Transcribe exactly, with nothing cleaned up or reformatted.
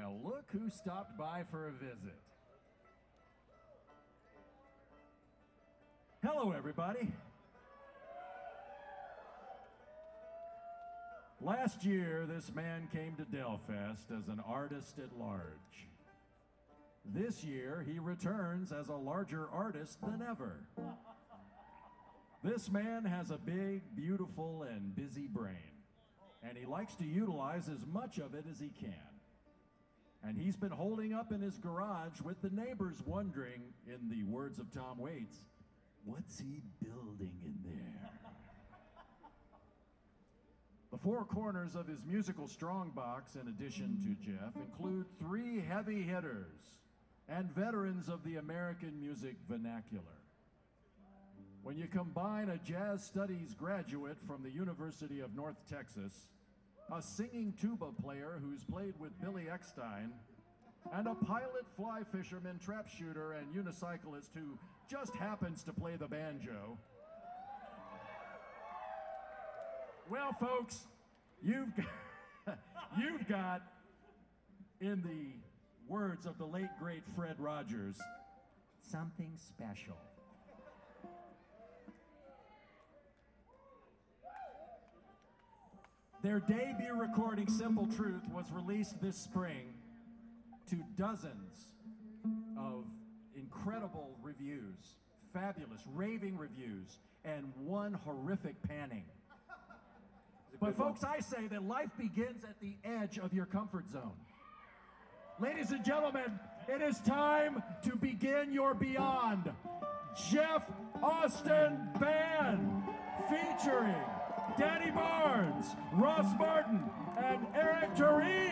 Well, look who stopped by for a visit. Hello, everybody. Last year, this man came to Delfest as an artist at large. This year, he returns as a larger artist than ever. This man has a big, beautiful, and busy brain, and he likes to utilize as much of it as he can. And he's been holding up in his garage with the neighbors wondering, in the words of Tom Waits, what's he building in there? The four corners of his musical strongbox, in addition to Jeff, include three heavy hitters and veterans of the American music vernacular. When you combine a jazz studies graduate from the University of North Texas, a singing tuba player who's played with Billy Eckstine, and a pilot, fly fisherman, trap shooter, and unicyclist who just happens to play the banjo. Well, folks, you've got, you've got, in the words of the late, great Fred Rogers, something special. Their debut recording, Simple Truth, was released this spring to dozens of incredible reviews, fabulous, raving reviews, and one horrific panning. But folks, I say that life begins at the edge of your comfort zone. Ladies and gentlemen, it is time to begin your beyond. Jeff Austin Band, featuring Danny Barnes, Ross Martin, and Eric Therese.